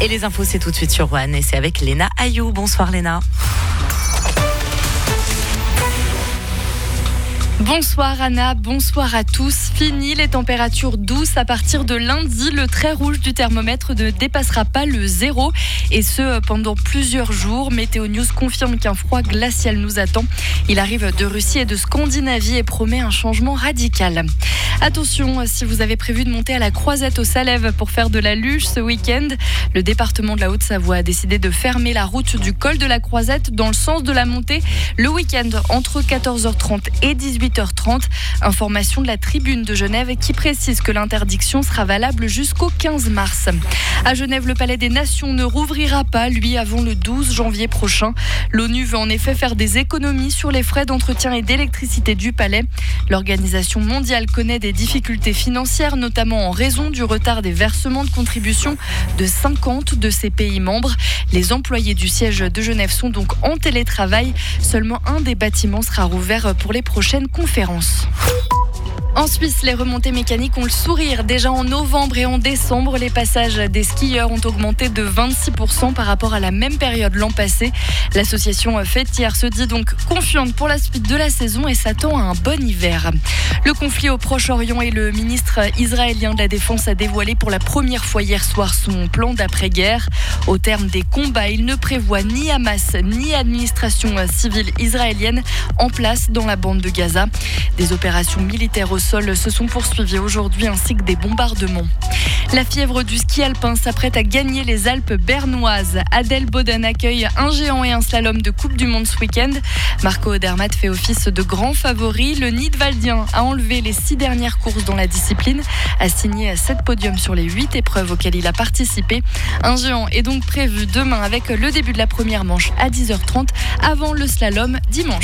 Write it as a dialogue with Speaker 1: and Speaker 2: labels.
Speaker 1: Et les infos, c'est tout de suite sur One et c'est avec Léna Ayou. Bonsoir Léna.
Speaker 2: Bonsoir Anna, bonsoir à tous. Fini les températures douces. À partir de lundi, le trait rouge du thermomètre ne dépassera pas le 0. Et ce, pendant plusieurs jours. Météo News confirme qu'un froid glacial nous attend. Il arrive de Russie et de Scandinavie et promet un changement radical. Attention, si vous avez prévu de monter à la Croisette au Salève pour faire de la luge ce week-end, le département de la Haute-Savoie a décidé de fermer la route du col de la Croisette dans le sens de la montée le week-end entre 14h30 et 18h30. Information de la Tribune de Genève qui précise que l'interdiction sera valable jusqu'au 15 mars. À Genève, le Palais des Nations ne rouvrira pas, lui, avant le 12 janvier prochain. L'ONU veut en effet faire des économies sur les frais d'entretien et d'électricité du palais. L'Organisation mondiale connaît des difficultés financières, notamment en raison du retard des versements de contributions de 50 de ses pays membres. Les employés du siège de Genève sont donc en télétravail. Seulement un des bâtiments sera rouvert pour les prochaines conférences. En Suisse, les remontées mécaniques ont le sourire. Déjà en novembre et en décembre, les passages des skieurs ont augmenté de 26% par rapport à la même période l'an passé. L'association fêtière se dit donc confiante pour la suite de la saison et s'attend à un bon hiver. Le conflit au Proche-Orient et le ministre israélien de la Défense a dévoilé pour la première fois hier soir son plan d'après-guerre. Au terme des combats, il ne prévoit ni Hamas ni administration civile israélienne en place dans la bande de Gaza. Des opérations militaires au sol se sont poursuivies aujourd'hui ainsi que des bombardements. La fièvre du ski alpin s'apprête à gagner les Alpes bernoises. Adèle Boden accueille un géant et un slalom de Coupe du Monde ce week-end. Marco Odermatt fait office de grand favori. Le Nidwaldien a enlevé les 6 dernières courses dans la discipline, a signé 7 podiums sur les 8 épreuves auxquelles il a participé. Un géant est donc prévu demain avec le début de la première manche à 10h30 avant le slalom dimanche.